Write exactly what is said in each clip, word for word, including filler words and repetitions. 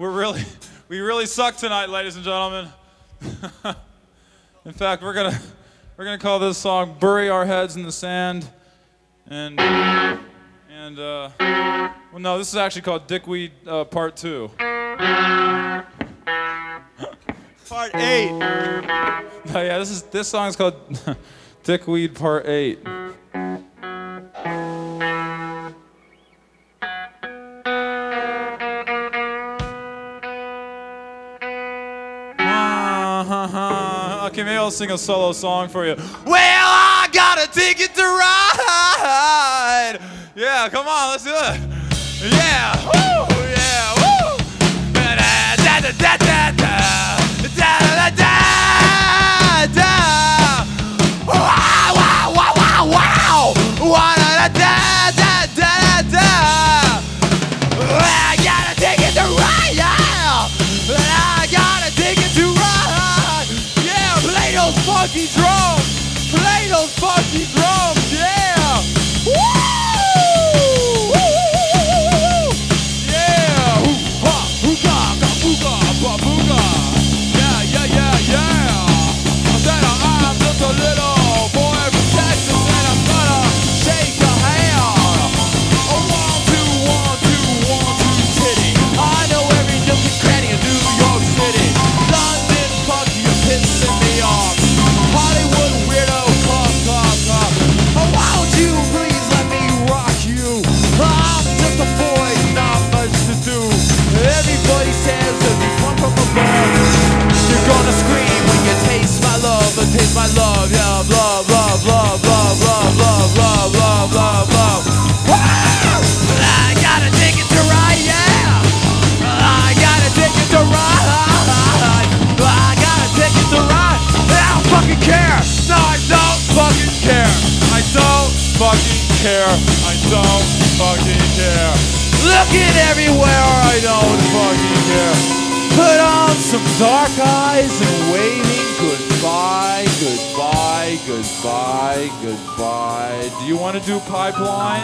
we're really, we really suck tonight, ladies and gentlemen. In fact, we're gonna, we're gonna call this song "Bury Our Heads in the Sand," and, and, uh, well, no, this is actually called "Dickweed uh, Part Two." Part eight. No, yeah, this is this song is called "Dickweed Part Eight." Okay, maybe I'll sing a solo song for you. Well, I got a ticket to ride. Yeah, come on, let's do it. Yeah, woo, yeah, woo. Da da da da da da da da da da. Wow, wow, wow, wow, wow. Wa da da da da da. I got a ticket to ride. Yeah, I got a ticket to ride. Play those funky drums! Play those funky drums! Yeah! Woo! Woo! Yeah! Hoo-ha! Hoo-ga! Ga-booga! Ba-booga! Yeah, yeah, yeah, yeah! I said I'm just a little boy from Texas and I'm gonna shake your hand! A one, two, one, two, one, two, titty! I know every nook and cranny of New York City! London, funky, you're pissing me off! Hollywood weirdo, cough, cough, cough. Oh, why don't you please let me rock you? I'm just a boy, not much to do. Everybody says that you come from above. You're gonna scream when you taste my love, and taste my love, yeah, love, love, love, love, love, love, love, love, love, love. I got a ticket to ride, yeah. I got a ticket to ride. I got a ticket to ride. I don't fucking care. No, I don't fucking care. I don't fucking care. I don't fucking care. Looking everywhere, I don't fucking care. Put on some dark eyes and waving goodbye, goodbye, goodbye, goodbye. Do you want to do Pipeline?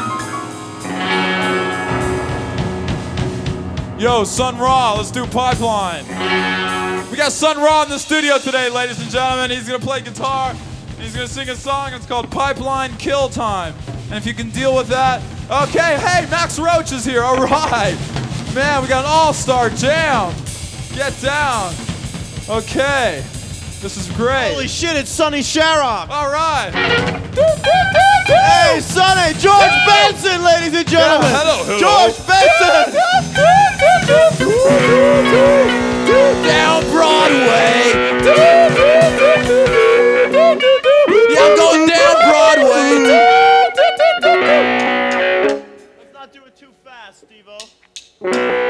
Yo, Sun Ra, let's do Pipeline. We got Sun Ra in the studio today, ladies and gentlemen. He's gonna play guitar, and he's gonna sing a song. It's called Pipeline Kill Time. And if you can deal with that, okay, hey, Max Roach is here, all right. Man, we got an all-star jam. Get down. Okay, this is great. Holy shit, it's Sonny Sharrock. All right. Hey, Sonny, George Benson, ladies and gentlemen. Yeah, hello, hello. George Benson. Down Broadway. Yeah, I'm going down Broadway. Let's not do it too fast, Steve-O.